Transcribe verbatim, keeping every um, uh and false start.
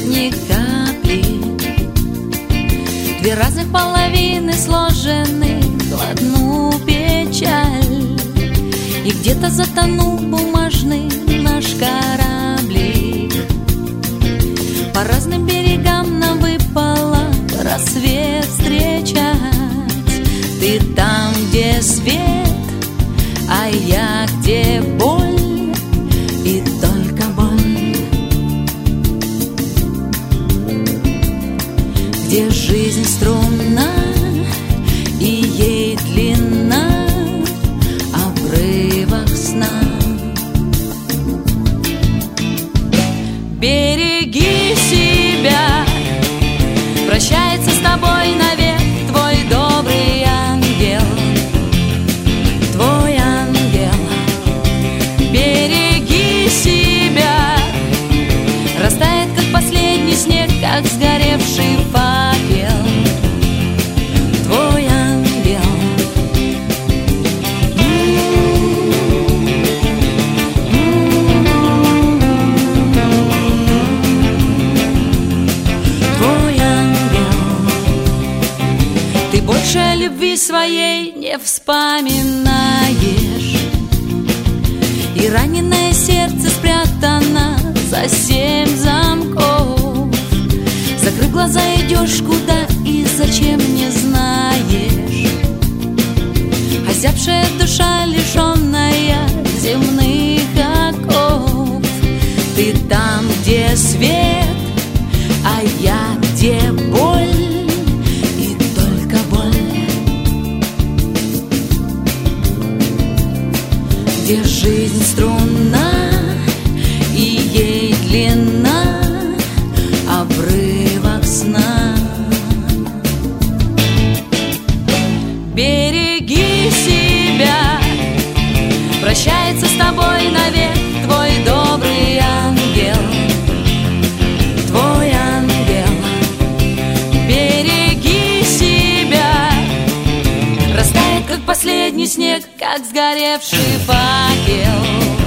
ни капли. Две разных половины сложены в одну печаль. И где-то затонул бумажный наш кораблик. По разным берегам нам выпало рассвет встречать. Ты там, где свет, а я где боль, и только боль. Где жизнь струнна, и ей длина, обрывах сна. Береги себя, прощается с тобой навек твой добрый ангел, твой ангел. Береги себя, растает, как последний снег, как сгоревший факел, твой ангел. Твой ангел. Ты больше любви своей не вспоминаешь, и раненое сердце спрятано за семь замков. Закрыв глаза, идешь куда и зачем не знаешь. Озябшая душа, лишенная земных оков. Ты там, где свет, а я где боль, и только боль. Где жизнь струнна, и ей длина, обрывах сна. Береги себя, прощается с тобой навек твой добрый ангел, твой ангел. Береги себя, растает, как последний снег, как сгоревший факел.